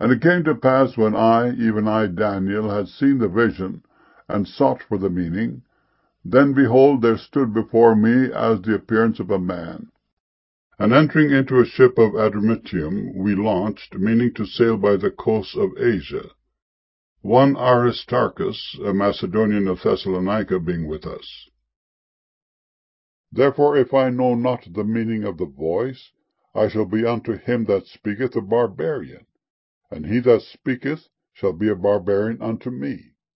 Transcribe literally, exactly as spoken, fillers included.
And it came to pass, when I, even I, Daniel, had seen the vision, and sought for the meaning, then, behold, there stood before me as the appearance of a man. And entering into a ship of Adramyttium, we launched, meaning to sail by the coasts of Asia, one Aristarchus, a Macedonian of Thessalonica, being with us. Therefore, if I know not the meaning of the voice, I shall be unto him that speaketh a barbarian, and he that speaketh shall be a barbarian unto me.